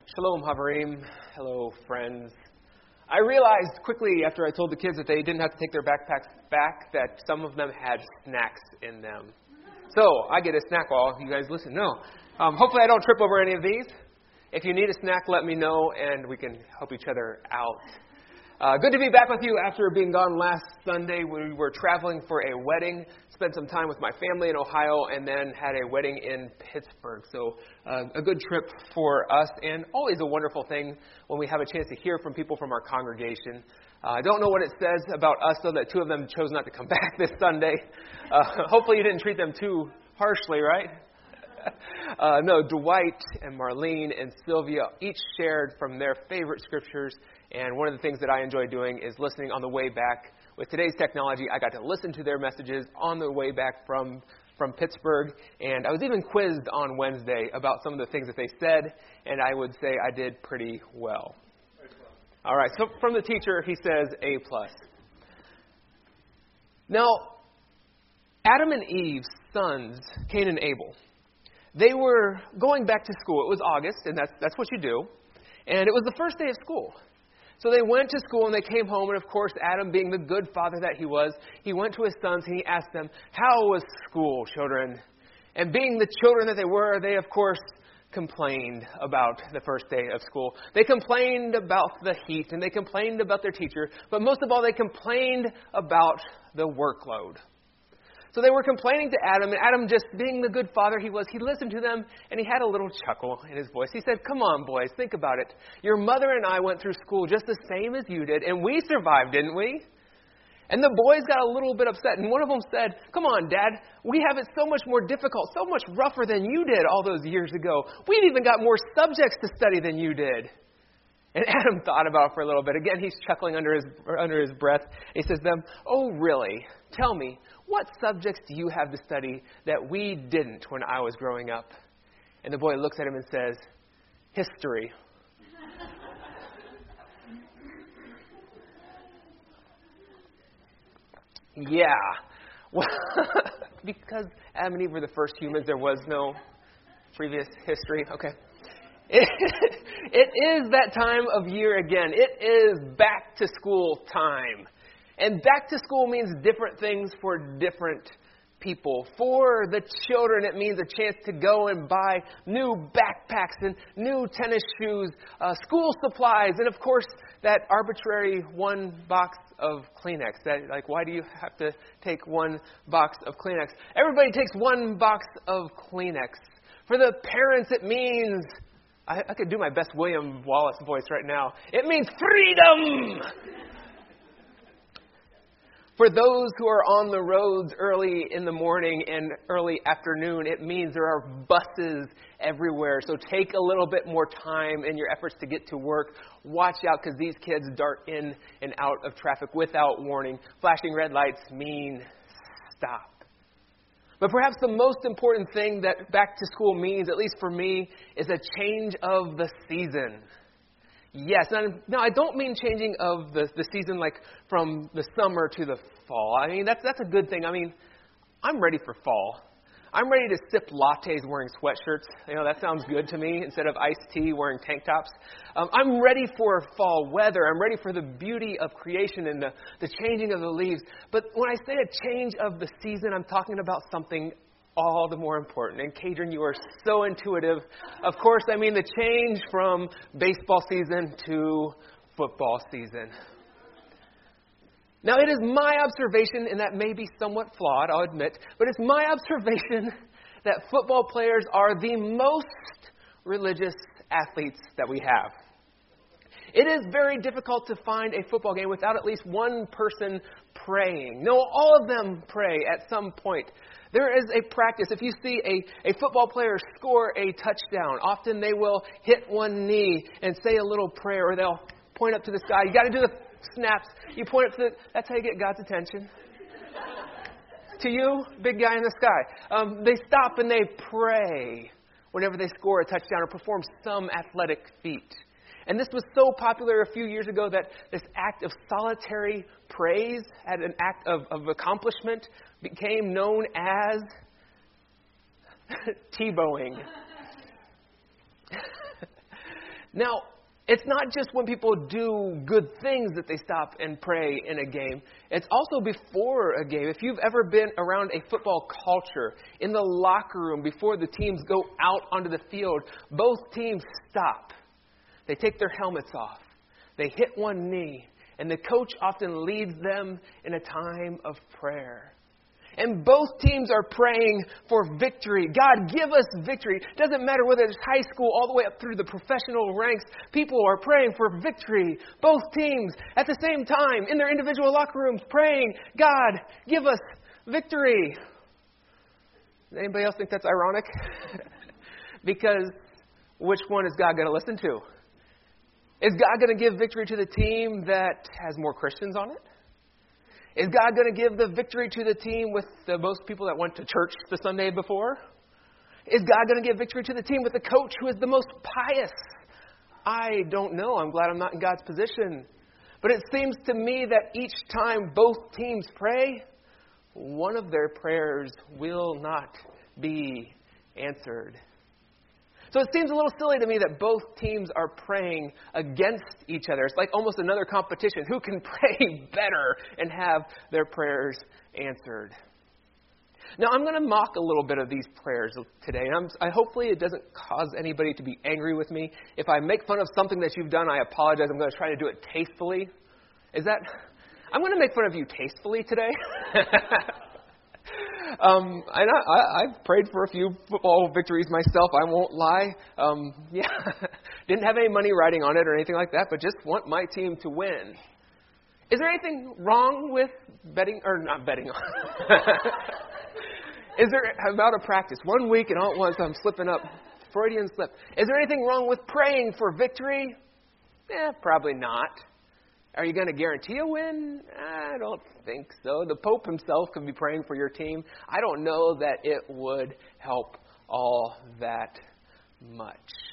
Shalom, Havarim. Hello, friends. I realized quickly after I told the kids that they didn't have to take their backpacks back that some of them had snacks in them. So I get a snack while you guys listen. No. Hopefully I don't trip over any of these. If you need a snack, let me know, and we can help each other out. Good to be back with you after being gone last Sunday. We were traveling for a wedding, spent some time with my family in Ohio, and then had a wedding in Pittsburgh. So a good trip for us, and always a wonderful thing when we have a chance to hear from people from our congregation. I don't know what it says about us, though, that two of them chose not to come back this Sunday. Hopefully you didn't treat them too harshly, right? No, Dwight and Marlene and Sylvia each shared from their favorite scriptures, and one of the things that I enjoy doing is listening on the way back. With today's technology, I got to listen to their messages on the way back from Pittsburgh, and I was even quizzed on Wednesday about some of the things that they said, and I would say I did pretty well. All right, so from the teacher, he says A+. Now, Adam and Eve's sons, Cain and Abel, they were going back to school. It was August, and that's what you do. And it was the first day of school. So they went to school, and they came home, and of course, Adam, being the good father that he was, he went to his sons, and he asked them, "How was school, children?" And being the children that they were, they, of course, complained about the first day of school. They complained about the heat, and they complained about their teacher, but most of all, they complained about the workload. So they were complaining to Adam, and Adam, just being the good father he was, he listened to them, and he had a little chuckle in his voice. He said, "Come on, boys, think about it. Your mother and I went through school just the same as you did, and we survived, didn't we?" And the boys got a little bit upset, and one of them said, "Come on, Dad, we have it so much more difficult, so much rougher than you did all those years ago. We've even got more subjects to study than you did." And Adam thought about it for a little bit. Again, he's chuckling under his breath. He says to them, "Oh, really? Tell me, what subjects do you have to study that we didn't when I was growing up?" And the boy looks at him and says, "History." Yeah. Well, because Adam and Eve were the first humans, there was no previous history. Okay. It is that time of year again. It is back to school time. And back to school means different things for different people. For the children, it means a chance to go and buy new backpacks and new tennis shoes, school supplies, and of course, that arbitrary one box of Kleenex. Why do you have to take one box of Kleenex? Everybody takes one box of Kleenex. For the parents, it means, I could do my best William Wallace voice right now. It means freedom! For those who are on the roads early in the morning and early afternoon, it means there are buses everywhere. So take a little bit more time in your efforts to get to work. Watch out, because these kids dart in and out of traffic without warning. Flashing red lights mean stop. But perhaps the most important thing that back to school means, at least for me, is a change of the season. Yes. Now, I don't mean changing of the season like from the summer to the fall. I mean, that's a good thing. I mean, I'm ready for fall. I'm ready to sip lattes wearing sweatshirts. That sounds good to me, instead of iced tea wearing tank tops. I'm ready for fall weather. I'm ready for the beauty of creation and the changing of the leaves. But when I say a change of the season, I'm talking about something all the more important. And Kadrian, you are so intuitive. Of course, I mean the change from baseball season to football season. Now, it is my observation, and that may be somewhat flawed, I'll admit, but it's my observation that football players are the most religious athletes that we have. It is very difficult to find a football game without at least one person praying. No, all of them pray at some point. There is a practice. If you see a football player score a touchdown, often they will hit one knee and say a little prayer, or they'll point up to the sky. You got to do the snaps. You point up to that's how you get God's attention. To you, big guy in the sky. They stop and they pray whenever they score a touchdown or perform some athletic feat. And this was so popular a few years ago that this act of solitary praise, as an act of accomplishment, became known as Tebowing. Now, it's not just when people do good things that they stop and pray in a game. It's also before a game. If you've ever been around a football culture, in the locker room, before the teams go out onto the field, both teams stop. They take their helmets off. They hit one knee. And the coach often leads them in a time of prayer. And both teams are praying for victory. God, give us victory. Doesn't matter whether it's high school all the way up through the professional ranks. People are praying for victory. Both teams at the same time in their individual locker rooms praying, God, give us victory. Anybody else think that's ironic? Because which one is God going to listen to? Is God going to give victory to the team that has more Christians on it? Is God going to give the victory to the team with the most people that went to church the Sunday before? Is God going to give victory to the team with the coach who is the most pious? I don't know. I'm glad I'm not in God's position. But it seems to me that each time both teams pray, one of their prayers will not be answered. So it seems a little silly to me that both teams are praying against each other. It's like almost another competition. Who can pray better and have their prayers answered? Now, I'm going to mock a little bit of these prayers today. And hopefully it doesn't cause anybody to be angry with me. If I make fun of something that you've done, I apologize. I'm going to try to do it tastefully. I'm going to make fun of you tastefully today. I've prayed for a few football victories myself, I won't lie. Didn't have any money riding on it or anything like that, but just want my team to win. Is there anything wrong with betting, or not betting on? I'm out of practice. 1 week and all at once I'm slipping up. Freudian slip. Is there anything wrong with praying for victory? Probably not. Are you going to guarantee a win? I don't think so. The Pope himself could be praying for your team. I don't know that it would help all that much.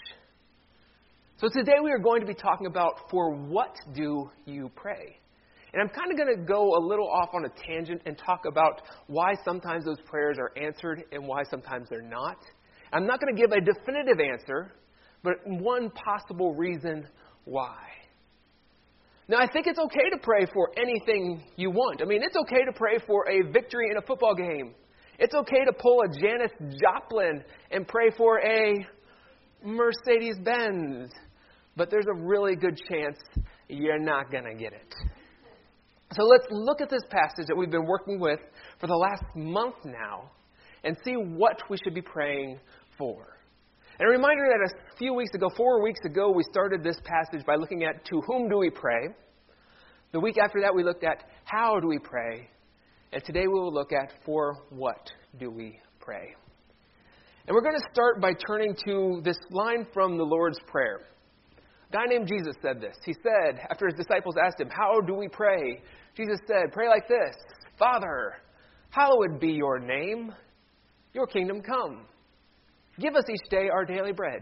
So today we are going to be talking about, for what do you pray? And I'm kind of going to go a little off on a tangent and talk about why sometimes those prayers are answered and why sometimes they're not. I'm not going to give a definitive answer, but one possible reason why. Now, I think it's okay to pray for anything you want. I mean, it's okay to pray for a victory in a football game. It's okay to pull a Janis Joplin and pray for a Mercedes-Benz. But there's a really good chance you're not going to get it. So let's look at this passage that we've been working with for the last month now and see what we should be praying for. And a reminder that a few weeks ago, 4 weeks ago, we started this passage by looking at to whom do we pray. The week after that, we looked at how do we pray. And today we will look at for what do we pray. And we're going to start by turning to this line from the Lord's Prayer. A guy named Jesus said this. He said, after his disciples asked him, how do we pray? Jesus said, pray like this. Father, hallowed be your name. Your kingdom come. Give us each day our daily bread.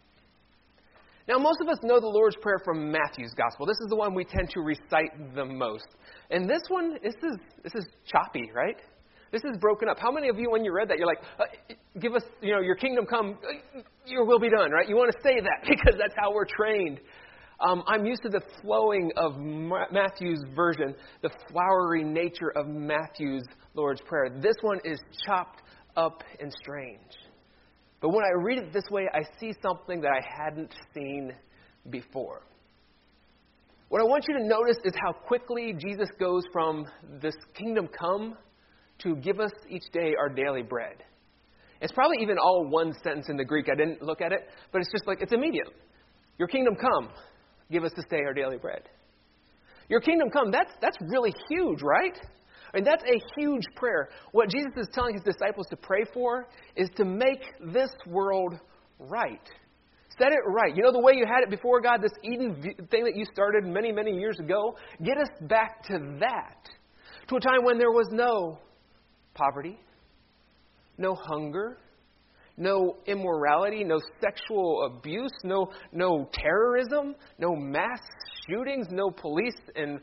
Now, most of us know the Lord's Prayer from Matthew's Gospel. This is the one we tend to recite the most. And this one, this is choppy, right? This is broken up. How many of you, when you read that, you're like, give us, your kingdom come, your will be done, right? You want to say that because that's how we're trained. I'm used to the flowing of Matthew's version, the flowery nature of Matthew's Lord's Prayer. This one is chopped up and strange. But when I read it this way, I see something that I hadn't seen before. What I want you to notice is how quickly Jesus goes from this kingdom come to give us each day our daily bread. It's probably even all one sentence in the Greek. I didn't look at it, but it's just like, it's immediate. Your kingdom come, give us this day our daily bread. Your kingdom come, that's really huge, right? I mean, that's a huge prayer. What Jesus is telling his disciples to pray for is to make this world right. Set it right. You know the way you had it before, God, this Eden thing that you started many, many years ago? Get us back to that. To a time when there was no poverty, no hunger, no immorality, no sexual abuse, no terrorism, no mass shootings, no police and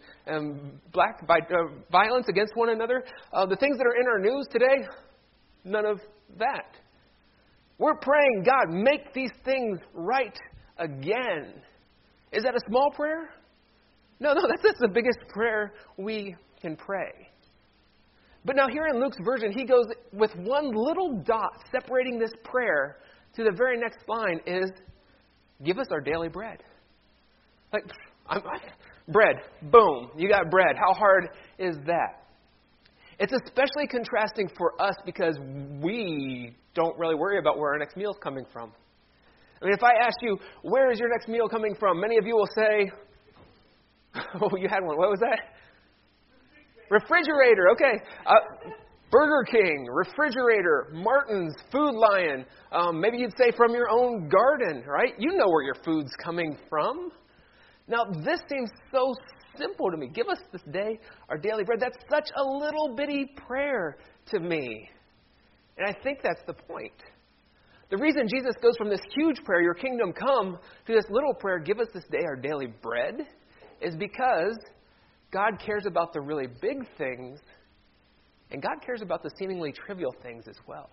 violence against one another. The things that are in our news today, none of that. We're praying, God, make these things right again. Is that a small prayer? No, that's the biggest prayer we can pray. But now here in Luke's version, he goes with one little dot separating this prayer to the very next line is, give us our daily bread. Like, bread, boom, you got bread. How hard is that? It's especially contrasting for us because we don't really worry about where our next meal is coming from. I mean, if I ask you, where is your next meal coming from? Many of you will say, oh, you had one. What was that? Refrigerator. Okay. Burger King, refrigerator, Martin's, Food Lion. Maybe you'd say from your own garden, right? You know where your food's coming from. Now, this seems so simple to me. Give us this day our daily bread. That's such a little bitty prayer to me. And I think that's the point. The reason Jesus goes from this huge prayer, your kingdom come, to this little prayer, give us this day our daily bread, is because God cares about the really big things, and God cares about the seemingly trivial things as well.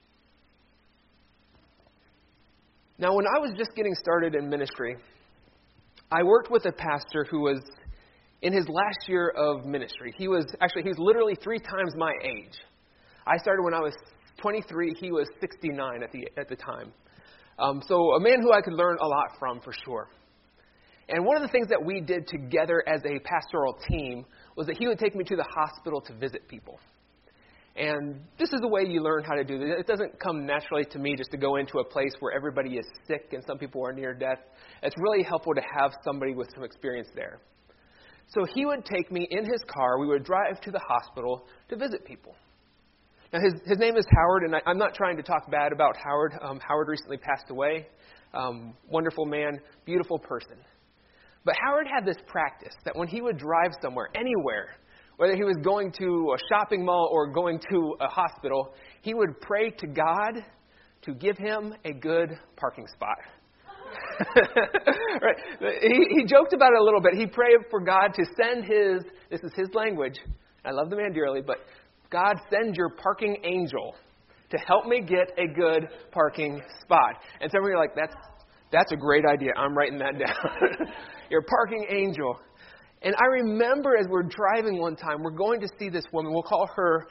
Now, when I was just getting started in ministry, I worked with a pastor who was in his last year of ministry. He was literally 3 times my age. I started when I was 23. He was 69 at the time. So a man who I could learn a lot from, for sure. And one of the things that we did together as a pastoral team was that he would take me to the hospital to visit people. And this is the way you learn how to do this. It doesn't come naturally to me just to go into a place where everybody is sick and some people are near death. It's really helpful to have somebody with some experience there. So he would take me in his car. We would drive to the hospital to visit people. Now, his name is Howard, and I'm not trying to talk bad about Howard. Howard recently passed away. Wonderful man, beautiful person. But Howard had this practice that when he would drive somewhere, anywhere, whether he was going to a shopping mall or going to a hospital, he would pray to God to give him a good parking spot. Right? He joked about it a little bit. He prayed for God to send this is his language. I love the man dearly, but God, send your parking angel to help me get a good parking spot. And some of you are like, that's a great idea. I'm writing that down. Your parking angel. And I remember as we're driving one time, we're going to see this woman. We'll call her,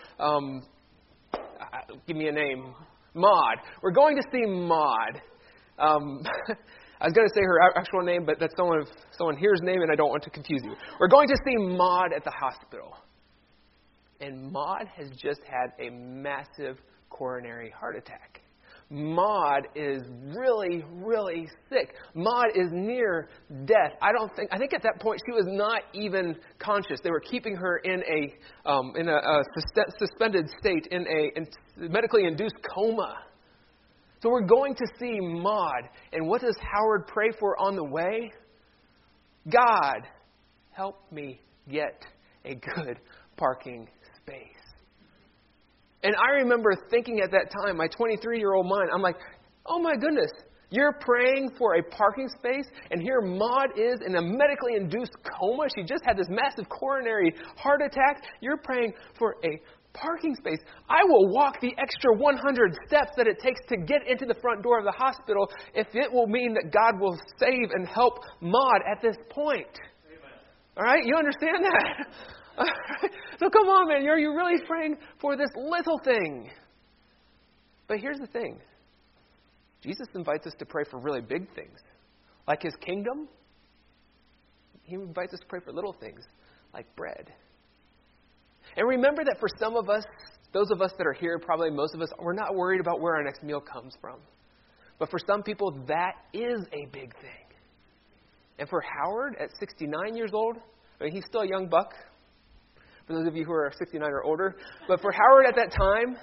give me a name, Maud. We're going to see Maud. I was going to say her actual name, but that's someone here's name, and I don't want to confuse you. We're going to see Maud at the hospital. And Maud has just had a massive coronary heart attack. Maud is really, really sick. Maud is near death. I think at that point she was not even conscious. They were keeping her in a suspended state, in a medically induced coma. So we're going to see Maud. And what does Howard pray for on the way? God, help me get a good parking space. And I remember thinking at that time, my 23-year-old mind, I'm like, oh my goodness, you're praying for a parking space, and here Maud is in a medically induced coma. She just had this massive coronary heart attack. You're praying for a parking space. I will walk the extra 100 steps that it takes to get into the front door of the hospital if it will mean that God will save and help Maud at this point. Amen. All right? You understand that? So come on, man. Are you really praying for this little thing? But here's the thing. Jesus invites us to pray for really big things. Like His kingdom. He invites us to pray for little things. Like bread. And remember that for some of us, those of us that are here, probably most of us, we're not worried about where our next meal comes from. But for some people, that is a big thing. And for Howard, at 69 years old, I mean, he's still a young buck. For those of you who are 69 or older. But for Howard at that time,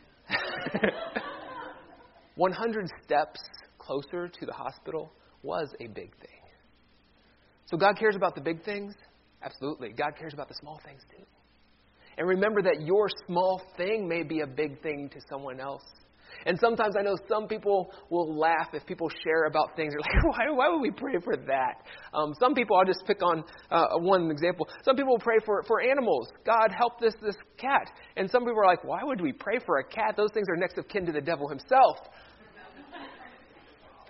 100 steps closer to the hospital was a big thing. So God cares about the big things? Absolutely. God cares about the small things too. And remember that your small thing may be a big thing to someone else. And sometimes I know some people will laugh if people share about things. They're like, why would we pray for that? Some people, I'll just pick on one example. Some people will pray for animals. God, help this cat. And some people are like, why would we pray for a cat? Those things are next of kin to the devil himself.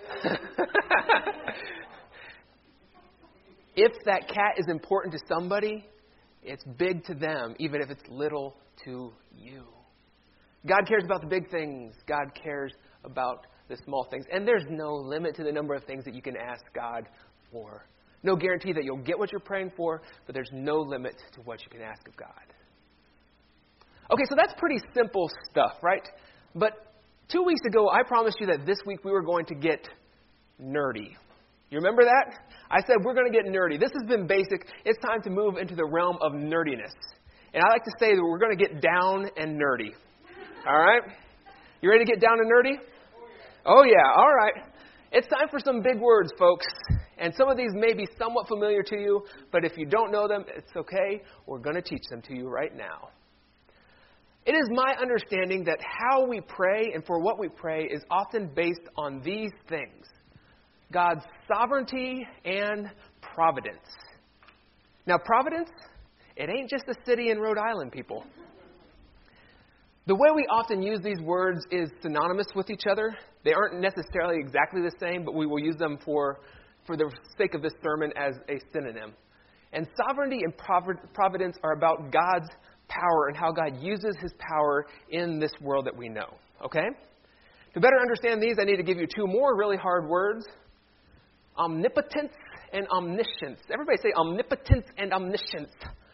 If that cat is important to somebody, it's big to them, even if it's little to you. God cares about the big things. God cares about the small things. And there's no limit to the number of things that you can ask God for. No guarantee that you'll get what you're praying for, but there's no limit to what you can ask of God. Okay, so that's pretty simple stuff, right? But 2 weeks ago, I promised you that this week we were going to get nerdy. You remember that? I said we're going to get nerdy. This has been basic. It's time to move into the realm of nerdiness. And I like to say that we're going to get down and nerdy. All right? You ready to get down and nerdy? Oh, yeah. All right. It's time for some big words, folks. And some of these may be somewhat familiar to you, but if you don't know them, it's okay. We're going to teach them to you right now. It is my understanding that how we pray and for what we pray is often based on these things: God's sovereignty and providence. Now, providence, it ain't just a city in Rhode Island, people. The way we often use these words is synonymous with each other. They aren't necessarily exactly the same, but we will use them for the sake of this sermon as a synonym. And sovereignty and providence are about God's power and how God uses his power in this world that we know. Okay? To better understand these, I need to give you two more really hard words: omnipotence and omniscience. Everybody say omnipotence and omniscience.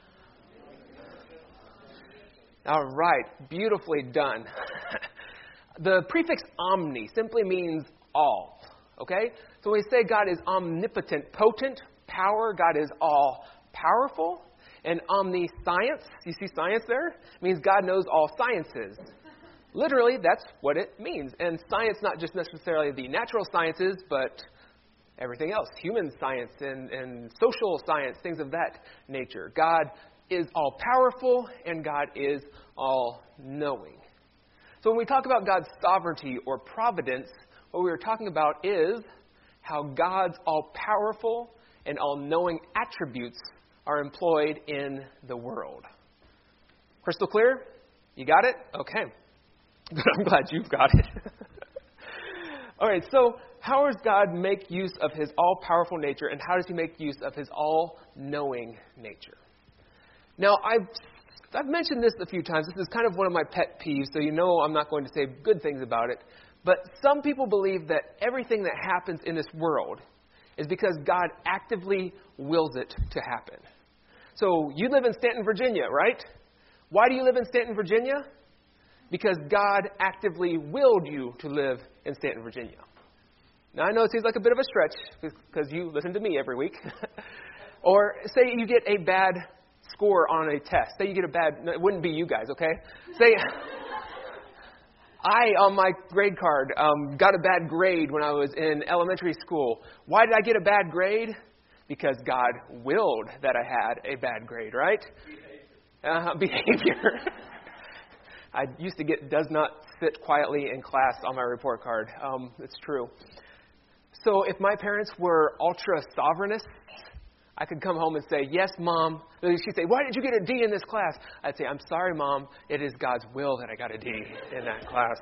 All right, beautifully done. The prefix omni simply means all. Okay? So when we say God is omnipotent, potent, power, God is all powerful. And omniscience, you see science there? Means God knows all sciences. Literally, that's what it means. And science, not just necessarily the natural sciences, but everything else. Human science and social science, things of that nature. God is all powerful and God is all knowing. So when we talk about God's sovereignty or providence, what we are talking about is how God's all powerful and all knowing attributes are employed in the world. Crystal clear? You got it? Okay. I'm glad you've got it. All right, so how does God make use of his all-powerful nature, and how does he make use of his all-knowing nature? Now, I've mentioned this a few times. This is kind of one of my pet peeves, so you know I'm not going to say good things about it. But some people believe that everything that happens in this world is because God actively wills it to happen. So you live in Stanton, Virginia, right? Why do you live in Stanton, Virginia? Because God actively willed you to live in Stanton, Virginia. Now, I know it seems like a bit of a stretch because you listen to me every week. Or say you get a bad score on a test. Say you get a bad, no, it wouldn't be you guys, okay? Say, I, on my grade card, got a bad grade when I was in elementary school. Why did I get a bad grade? Because God willed that I had a bad grade, right? Behavior. I used to get does not sit quietly in class on my report card. It's true. So if my parents were ultra-sovereignists, I could come home and say, yes, Mom. She'd say, why did you get a D in this class? I'd say, I'm sorry, Mom. It is God's will that I got a D in that class.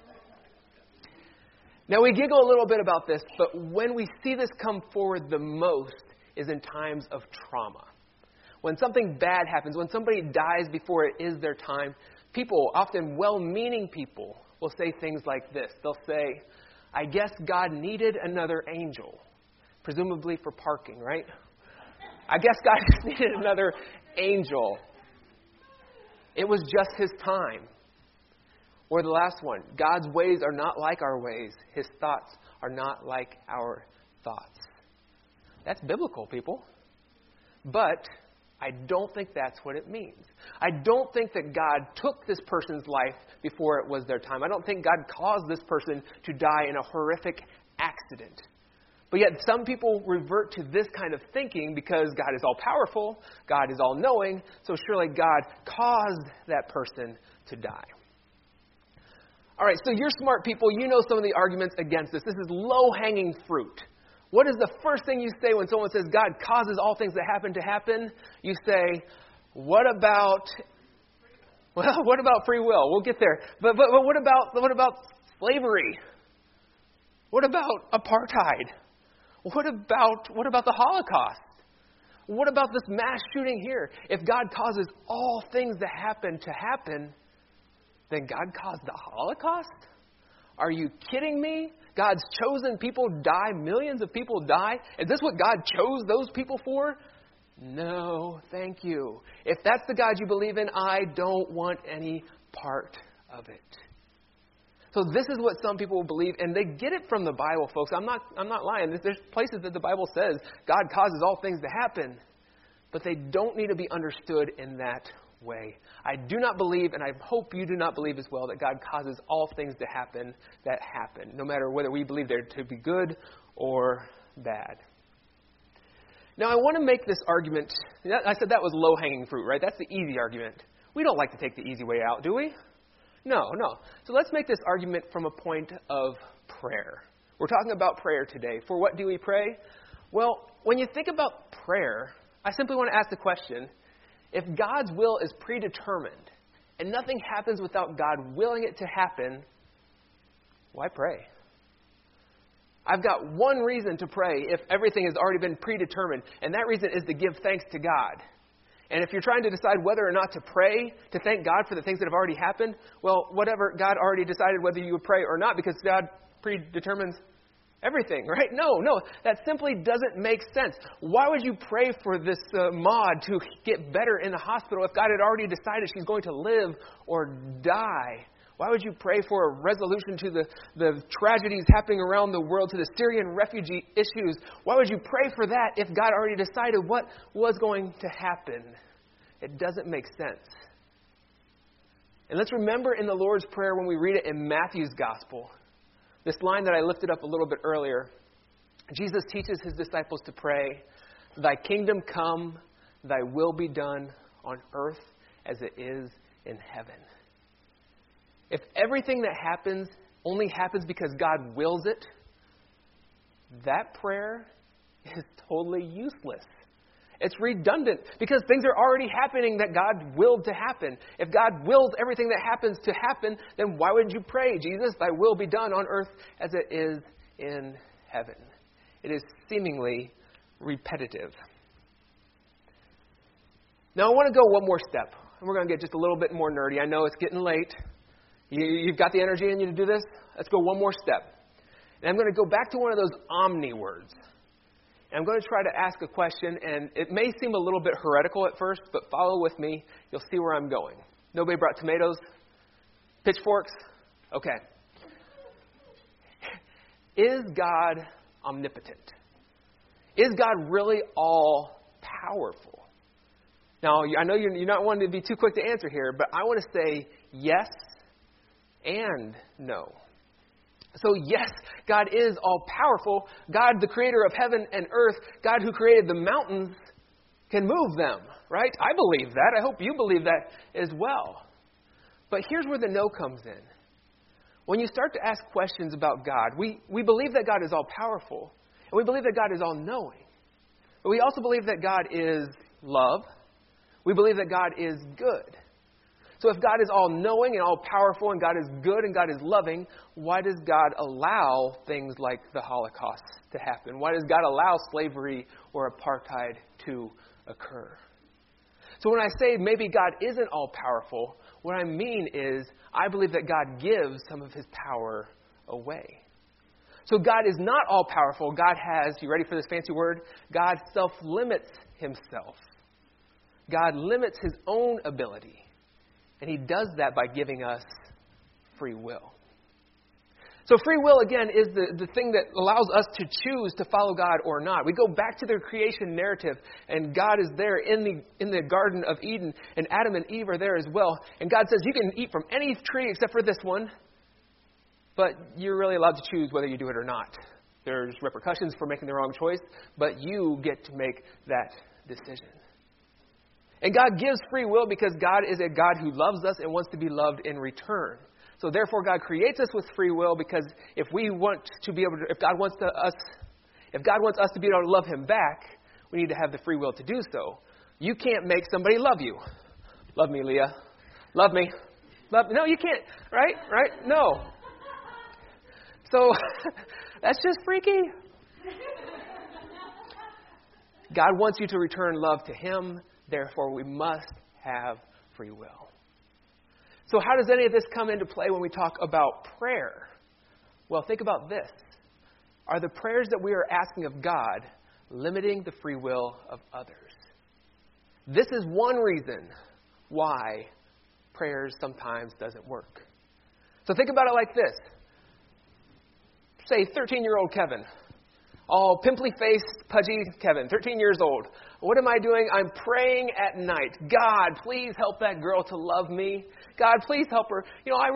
Now, we giggle a little bit about this, but when we see this come forward the most is in times of trauma. When something bad happens, when somebody dies before it is their time, people, often well-meaning people, will say things like this. They'll say, I guess God needed another angel, presumably for parking, right? I guess God just needed another angel. It was just his time. Or the last one, God's ways are not like our ways. His thoughts are not like our thoughts. That's biblical, people. But I don't think that's what it means. I don't think that God took this person's life before it was their time. I don't think God caused this person to die in a horrific accident. But yet some people revert to this kind of thinking because God is all-powerful, God is all-knowing, so surely God caused that person to die. All right, so you're smart people. You know some of the arguments against this. This is low-hanging fruit. What is the first thing you say when someone says God causes all things that happen to happen? You say, what about free will? We'll get there. But what about slavery? What about apartheid? What about the Holocaust? What about this mass shooting here? If God causes all things that happen to happen, then God caused the Holocaust? Are you kidding me? God's chosen people die, millions of people die. Is this what God chose those people for? No, thank you. If that's the God you believe in, I don't want any part of it. So this is what some people believe, and they get it from the Bible, folks. I'm not lying. There's places that the Bible says God causes all things to happen, but they don't need to be understood in that way. I do not believe, and I hope you do not believe as well, that God causes all things to happen that happen, no matter whether we believe they're to be good or bad. Now, I want to make this argument. I said that was low-hanging fruit, right? That's the easy argument. We don't like to take the easy way out, do we? No. So let's make this argument from a point of prayer. We're talking about prayer today. For what do we pray? Well, when you think about prayer, I simply want to ask the question, if God's will is predetermined and nothing happens without God willing it to happen, why pray? I've got one reason to pray if everything has already been predetermined, and that reason is to give thanks to God. And if you're trying to decide whether or not to pray, to thank God for the things that have already happened, well, whatever, God already decided whether you would pray or not because God predetermines everything, right? No, that simply doesn't make sense. Why would you pray for this Maud to get better in the hospital if God had already decided she's going to live or die? Why would you pray for a resolution to the tragedies happening around the world, to the Syrian refugee issues? Why would you pray for that if God already decided what was going to happen? It doesn't make sense. And let's remember in the Lord's Prayer when we read it in Matthew's Gospel, this line that I lifted up a little bit earlier. Jesus teaches his disciples to pray, "Thy kingdom come, thy will be done on earth as it is in heaven." If everything that happens only happens because God wills it, that prayer is totally useless. It's redundant because things are already happening that God willed to happen. If God wills everything that happens to happen, then why would you pray, Jesus, thy will be done on earth as it is in heaven? It is seemingly repetitive. Now I want to go one more step, and we're going to get just a little bit more nerdy. I know it's getting late. You've got the energy in you to do this? Let's go one more step. And I'm going to go back to one of those omni words. And I'm going to try to ask a question, and it may seem a little bit heretical at first, but follow with me. You'll see where I'm going. Nobody brought tomatoes? Pitchforks? Okay. Is God omnipotent? Is God really all powerful? Now, I know you're not wanting to be too quick to answer here, but I want to say yes and no. So yes, God is all-powerful. God, the creator of heaven and earth, God who created the mountains, can move them, right? I believe that. I hope you believe that as well. But here's where the no comes in. When you start to ask questions about God, we believe that God is all-powerful, and we believe that God is all-knowing. But we also believe that God is love. We believe that God is good. So if God is all-knowing and all-powerful and God is good and God is loving, why does God allow things like the Holocaust to happen? Why does God allow slavery or apartheid to occur? So when I say maybe God isn't all-powerful, what I mean is I believe that God gives some of his power away. So God is not all-powerful. God has, you ready for this fancy word? God self-limits himself. God limits his own ability. And he does that by giving us free will. So free will, again, is the thing that allows us to choose to follow God or not. We go back to the creation narrative, and God is there in the Garden of Eden, and Adam and Eve are there as well. And God says, you can eat from any tree except for this one, but you're really allowed to choose whether you do it or not. There's repercussions for making the wrong choice, but you get to make that decision. And God gives free will because God is a God who loves us and wants to be loved in return. So therefore, God creates us with free will because if God wants us to be able to love him back, we need to have the free will to do so. You can't make somebody love you. Love me, Leah. Love me. No, you can't. Right? No. So That's just freaky. God wants you to return love to Him. Therefore, we must have free will. So how does any of this come into play when we talk about prayer? Well, think about this. Are the prayers that we are asking of God limiting the free will of others? This is one reason why prayers sometimes doesn't work. So think about it like this. Say 13-year-old Kevin. All pimply-faced, pudgy Kevin, 13 years old. What am I doing? I'm praying at night. God, please help that girl to love me. God, please help her.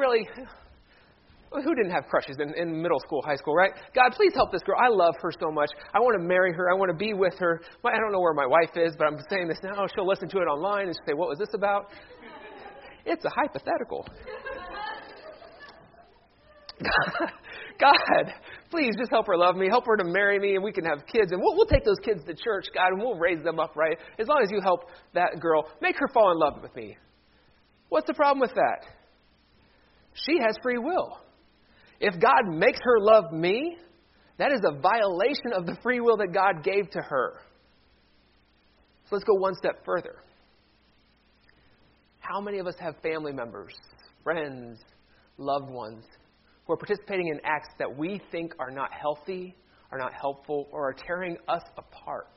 Who didn't have crushes in middle school, high school, right? God, please help this girl. I love her so much. I want to marry her. I want to be with her. I don't know where my wife is, but I'm saying this now. She'll listen to it online and say, what was this about? It's a hypothetical. God, please just help her love me. Help her to marry me, and we can have kids. And we'll take those kids to church, God, and we'll raise them up right. As long as you help that girl, make her fall in love with me. What's the problem with that? She has free will. If God makes her love me, that is a violation of the free will that God gave to her. So let's go one step further. How many of us have family members, friends, loved ones who are participating in acts that we think are not healthy, are not helpful, or are tearing us apart?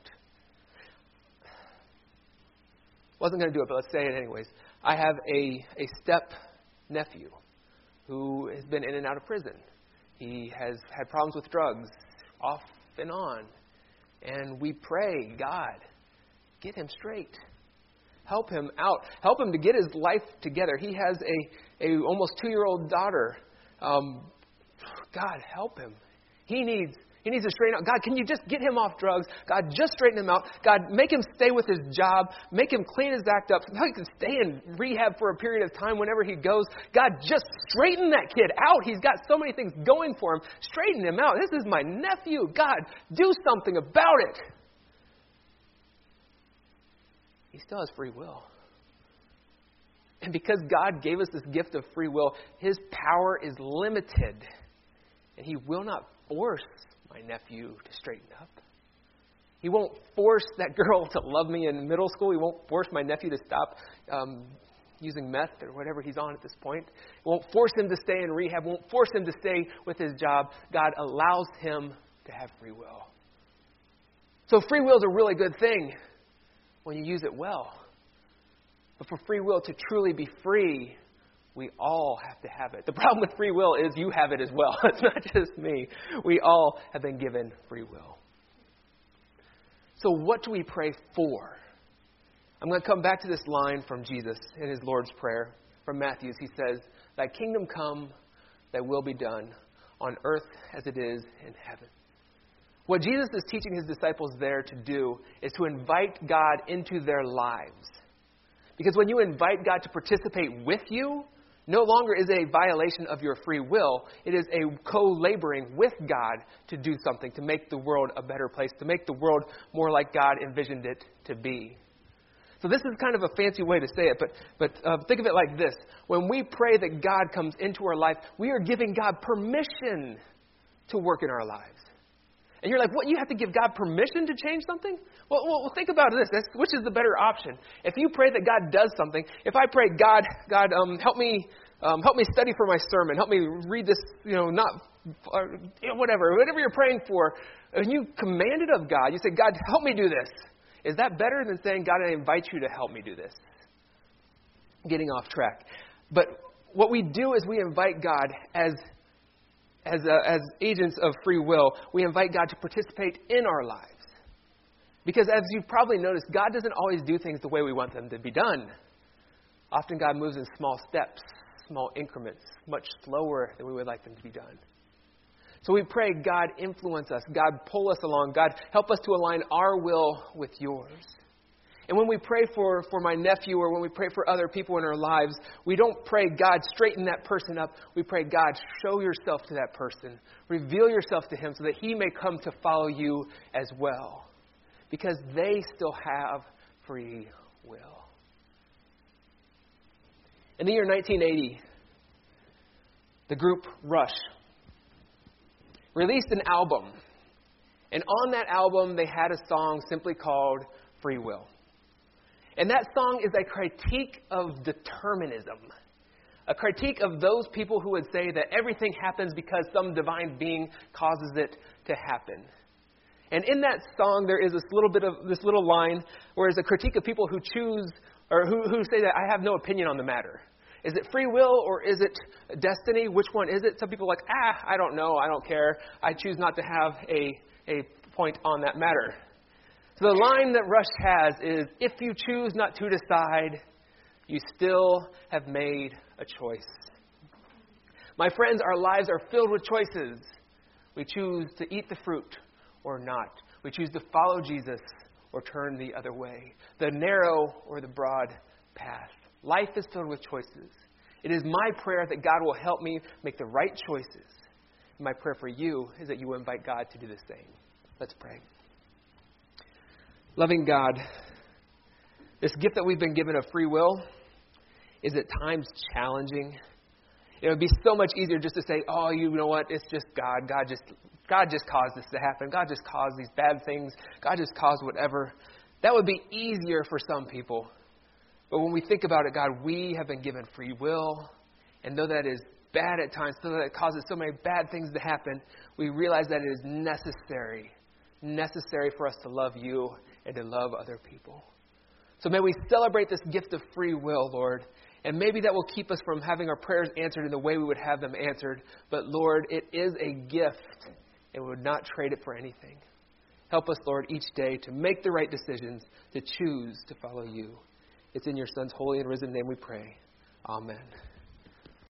Wasn't going to do it, but let's say it anyways. I have a step-nephew who has been in and out of prison. He has had problems with drugs off and on. And we pray, God, get him straight. Help him out. Help him to get his life together. He has a almost 2-year-old daughter. God, help him. He needs to straighten out. God, can you just get him off drugs? God, just straighten him out. God, make him stay with his job. Make him clean his act up. How he can stay in rehab for a period of time whenever he goes. God, just straighten that kid out. He's got so many things going for him. Straighten him out. This is my nephew. God, do something about it. He still has free will. And because God gave us this gift of free will, His power is limited. And He will not force my nephew to straighten up. He won't force that girl to love me in middle school. He won't force my nephew to stop using meth or whatever he's on at this point. He won't force him to stay in rehab. Won't force him to stay with his job. God allows him to have free will. So free will is a really good thing when you use it well. But for free will to truly be free, we all have to have it. The problem with free will is you have it as well. It's not just me. We all have been given free will. So what do we pray for? I'm going to come back to this line from Jesus in His Lord's Prayer from Matthew. He says, "Thy kingdom come, thy will be done, on earth as it is in heaven." What Jesus is teaching His disciples there to do is to invite God into their lives. Because when you invite God to participate with you, no longer is it a violation of your free will. It is a co-laboring with God to do something, to make the world a better place, to make the world more like God envisioned it to be. So this is kind of a fancy way to say it, but think of it like this. When we pray that God comes into our life, we are giving God permission to work in our lives. And you're like, what, you have to give God permission to change something? Well, think about this. Which is the better option? If you pray that God does something, if I pray, God, help me study for my sermon, help me read this, whatever you're praying for, and you command it of God, you say, God, help me do this. Is that better than saying, God, I invite you to help me do this? Getting off track. But what we do is we invite God as agents of free will, we invite God to participate in our lives. Because as you've probably noticed, God doesn't always do things the way we want them to be done. Often God moves in small steps, small increments, much slower than we would like them to be done. So we pray, God, influence us. God, pull us along. God, help us to align our will with yours. And when we pray for my nephew or when we pray for other people in our lives, we don't pray, God, straighten that person up. We pray, God, show yourself to that person. Reveal yourself to him so that he may come to follow you as well. Because they still have free will. In the year 1980, the group Rush released an album. And on that album, they had a song simply called Free Will. And that song is a critique of determinism. A critique of those people who would say that everything happens because some divine being causes it to happen. And in that song, there is this little line where it's a critique of people who choose, or who say that I have no opinion on the matter. Is it free will or is it destiny? Which one is it? Some people are like, I don't know, I don't care. I choose not to have a point on that matter. So the line that Rush has is, if you choose not to decide, you still have made a choice. My friends, our lives are filled with choices. We choose to eat the fruit or not. We choose to follow Jesus or turn the other way. The narrow or the broad path. Life is filled with choices. It is my prayer that God will help me make the right choices. My prayer for you is that you will invite God to do the same. Let's pray. Loving God, this gift that we've been given of free will is at times challenging. It would be so much easier just to say, oh, you know what, it's just God. God just caused this to happen. God just caused these bad things. God just caused whatever. That would be easier for some people. But when we think about it, God, we have been given free will. And though that is bad at times, though that causes so many bad things to happen, we realize that it is necessary for us to love you and to love other people. So may we celebrate this gift of free will, Lord. And maybe that will keep us from having our prayers answered in the way we would have them answered. But Lord, it is a gift, and we would not trade it for anything. Help us, Lord, each day to make the right decisions, to choose to follow you. It's in your Son's holy and risen name we pray. Amen.